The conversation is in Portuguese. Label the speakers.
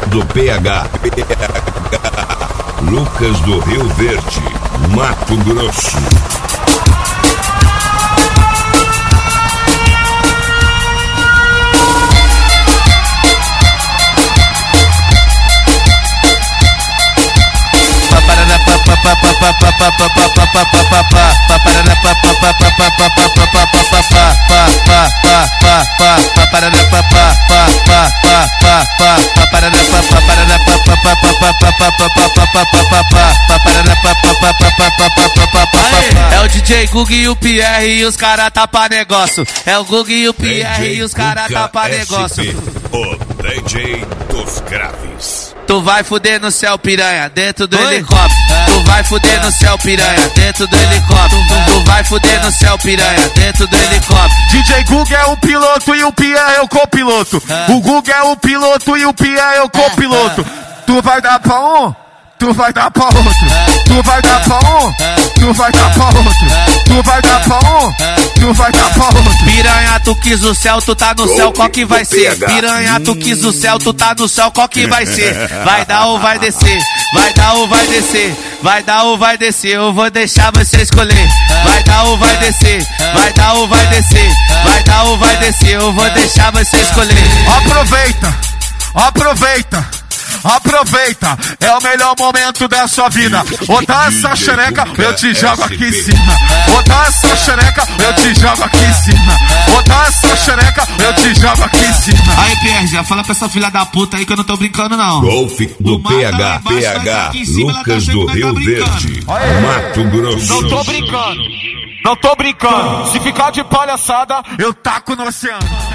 Speaker 1: do PH. Lucas do Rio Verde, Mato Grosso.
Speaker 2: É o DJ Gug e o Pierre e os cara tá pra negócio. É o Gug e o Pierre e os cara tá pra negócio.
Speaker 1: O DJ dos graves.
Speaker 2: Tu vai fuder no céu, piranha, dentro do helicóptero. Tu vai fuder no céu, piranha, dentro do helicóptero. Tu vai fuder no céu, piranha, dentro do helicóptero.
Speaker 3: DJ Gug é o piloto e o Pierre é o copiloto. O Gug é o piloto e o Pierre é o copiloto. Tu vai dar pra um, tu vai dar pra outro. Tu vai dar pra um, tu vai dar pra outro. Tu vai dar pra um, tu vai dar pra outro.
Speaker 2: Piranha, tu quis o céu, tu tá no céu, qual que vai ser? Piranha, tu quis o céu, tu tá no céu, qual que vai ser? Vai dar ou vai descer? Vai dar ou vai descer? Vai dar ou vai descer? Eu vou deixar você escolher. Vai dar ou vai descer? Vai dar ou vai descer? Vai dar ou vai descer? Eu vou deixar você escolher.
Speaker 3: Aproveita, aproveita. Aproveita, é o melhor momento da sua vida. Ou dá essa xereca, eu te jogo aqui em cima. Ou dá essa xereca, eu te jogo aqui em cima. Ou dá essa xereca, eu te jogo aqui em cima.
Speaker 2: Aí, Pierre, já fala pra essa filha da puta aí que eu não tô brincando, não.
Speaker 1: Golfe do PH, Lucas do Rio Verde, Mato Grosso.
Speaker 3: Não tô brincando, não tô brincando. Se ficar de palhaçada, eu taco no oceano.